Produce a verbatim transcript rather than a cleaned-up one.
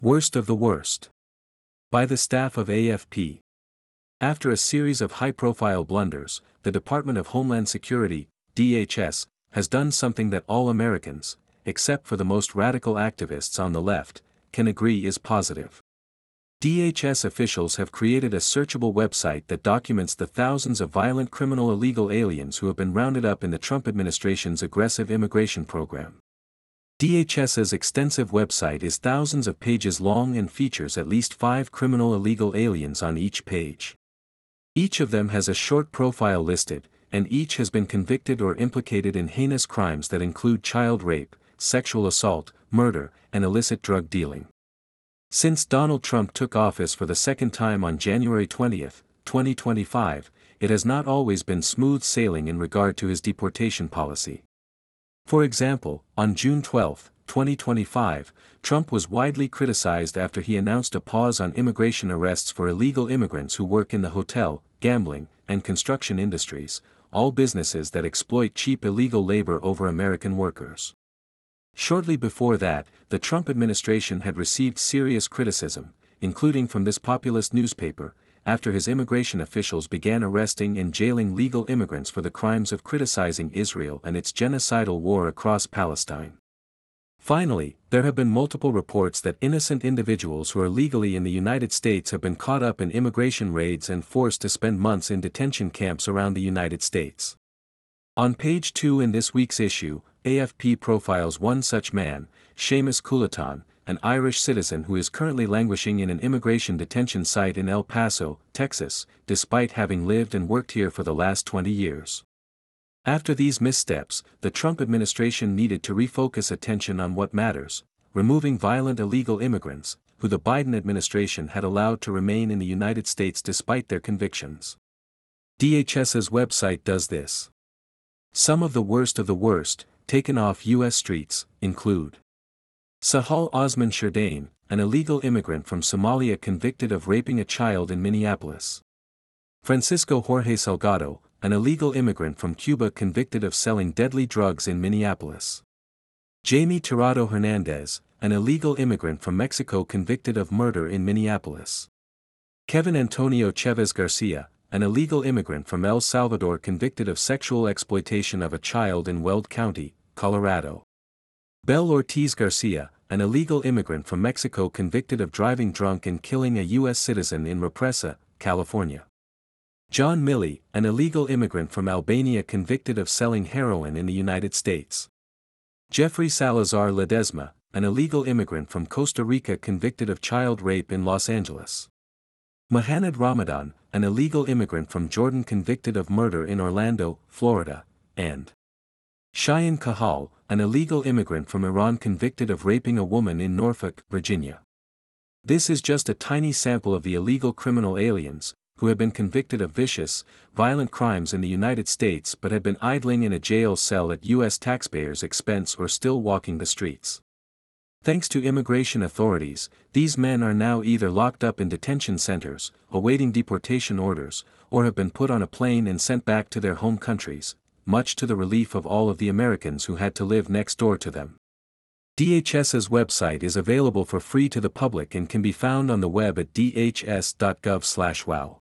Worst of the worst. By the staff of A F P. After a series of high-profile blunders, the Department of Homeland Security, D H S, has done something that all Americans, except for the most radical activists on the left, can agree is positive. D H S officials have created a searchable website that documents the thousands of violent criminal illegal aliens who have been rounded up in the Trump administration's aggressive immigration program. DHS's extensive website is thousands of pages long and features at least five criminal illegal aliens on each page. Each of them has a short profile listed, and each has been convicted or implicated in heinous crimes that include child rape, sexual assault, murder, and illicit drug dealing. Since Donald Trump took office for the second time on January twentieth, twenty twenty-five, it has not always been smooth sailing in regard to his deportation policy. For example, on June twelfth, twenty twenty-five, Trump was widely criticized after he announced a pause on immigration arrests for illegal immigrants who work in the hotel, gambling, and construction industries, all businesses that exploit cheap illegal labor over American workers. Shortly before that, the Trump administration had received serious criticism, including from this populist newspaper, after his immigration officials began arresting and jailing legal immigrants for the crimes of criticizing Israel and its genocidal war across Palestine. Finally, there have been multiple reports that innocent individuals who are legally in the United States have been caught up in immigration raids and forced to spend months in detention camps around the United States. On page two in this week's issue, A F P profiles one such man, Seamus Coulaton, an Irish citizen who is currently languishing in an immigration detention site in El Paso, Texas, despite having lived and worked here for the last twenty years. After these missteps, the Trump administration needed to refocus attention on what matters, removing violent illegal immigrants, who the Biden administration had allowed to remain in the United States despite their convictions. DHS's website does this. Some of the worst of the worst, taken off U S streets, include Sahal Osman Sherdane, an illegal immigrant from Somalia convicted of raping a child in Minneapolis. Francisco Jorge Salgado, an illegal immigrant from Cuba convicted of selling deadly drugs in Minneapolis. Jamie Tirado Hernandez, an illegal immigrant from Mexico convicted of murder in Minneapolis. Kevin Antonio Chavez Garcia, an illegal immigrant from El Salvador convicted of sexual exploitation of a child in Weld County, Colorado. Bel Ortiz Garcia, an illegal immigrant from Mexico convicted of driving drunk and killing a U S citizen in Represa, California. John Milley, an illegal immigrant from Albania convicted of selling heroin in the United States. Jeffrey Salazar Ledesma, an illegal immigrant from Costa Rica convicted of child rape in Los Angeles. Mohanad Ramadan, an illegal immigrant from Jordan convicted of murder in Orlando, Florida, and Cheyenne Kahal, an illegal immigrant from Iran convicted of raping a woman in Norfolk, Virginia. This is just a tiny sample of the illegal criminal aliens, who have been convicted of vicious, violent crimes in the United States but have been idling in a jail cell at U S taxpayers' expense or still walking the streets. Thanks to immigration authorities, these men are now either locked up in detention centers, awaiting deportation orders, or have been put on a plane and sent back to their home countries, much to the relief of all of the Americans who had to live next door to them. DHS's website is available for free to the public and can be found on the web at d h s dot gov slash wow.